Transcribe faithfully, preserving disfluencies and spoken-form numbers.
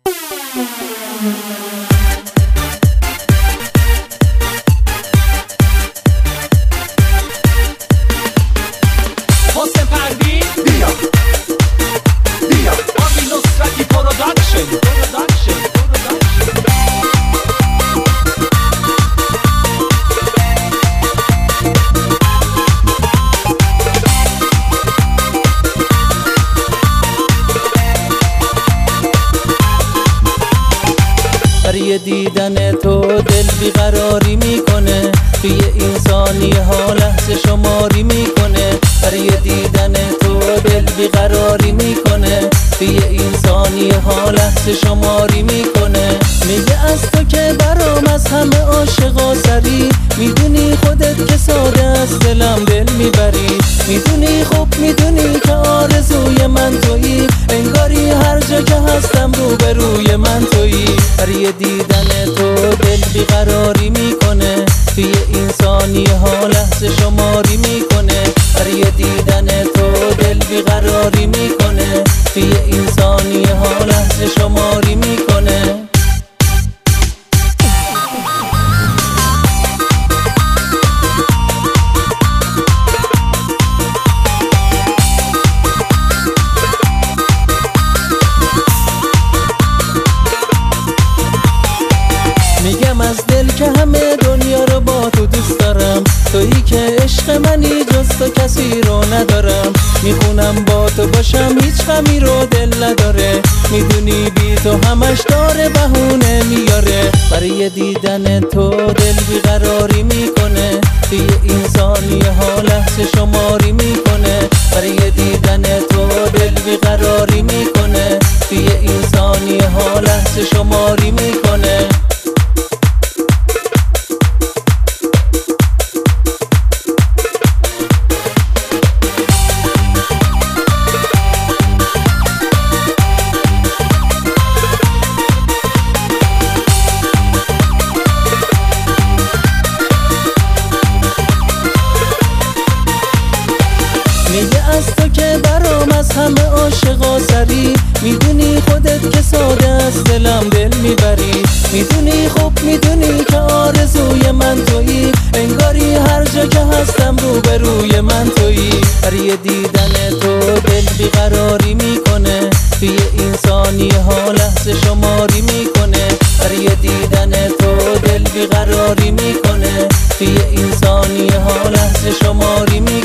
حسین پروین بیا بیا آبی نصرتی پروداکشن پروداکشن برای دیدن تو دل بیقراری میکنه، توی انسانی ها لحظه شماری میکنه. برای دیدن تو دل بیقراری میکنه، توی انسانی ها لحظه شماری میکنه. میگه از تو که برام از همه عاشقا سری، میدونی خودت که ساده از دلم دل میبری. میدونی خوب میدونی که آرزوی من تویی، انگاری هر جا که هستم روبروی من تویی. برای دیدن تو دل بیقراری میکنه، توی انسانی ها لحظه شماری میکنه. برای دیدن تو دل بیقراری میکنه، توی انسانی ها لحظه شماری میکنه. میگم از دل که همه دنیا رو با تو دوست دارم، تویی که عشق منی جز تو کسی رو ندارم. میخونم با تو باشم هیچ غمی رو دل نداره، میدونی بی تو همش داره بهونه میاره. برای دیدن تو دل بیقراری میکنه، توی انسانی ها لحظه شماری میکنه. برای دیدن تو دل بیقراری میکنه، توی انسانی ها لحظه شماری میکنه. میگه از تو که برام از همه عاشقا سری، میدونی خودت که ساده از دلم دل میبری. میدونی خوب میدونی که آرزوی من تویی، انگاری هر جا که هستم روبروی من تویی. برای دیدن تو دل بیقراری میکنه، توی انسانی ها لحظه شماری میکنه. برای دیدن تو دل بیقراری میکنه، توی انسانی ها لحظه شماری میکنه.